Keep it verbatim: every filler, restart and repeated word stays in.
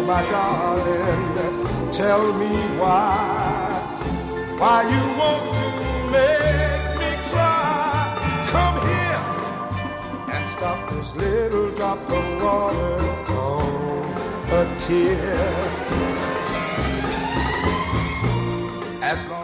my darling, tell me why, why you want to make me cry. Come here and stop this little drop of water called a tear. As long